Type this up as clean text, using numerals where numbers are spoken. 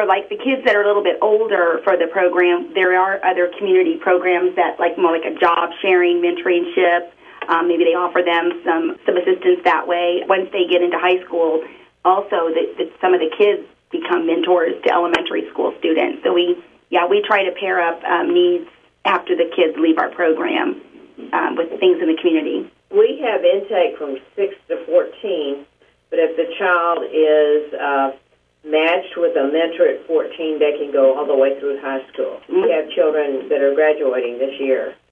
for like the kids that are a little bit older for the program, there are other community programs that like more like a job sharing mentorship. Maybe they offer them some assistance that way. Once they get into high school, also some of the kids become mentors to elementary school students. So we try to pair up needs after the kids leave our program with things in the community. We have intake from 6 to 14, but if the child is matched with a mentor at 14, they can go all the way through high school. We have children that are graduating this year.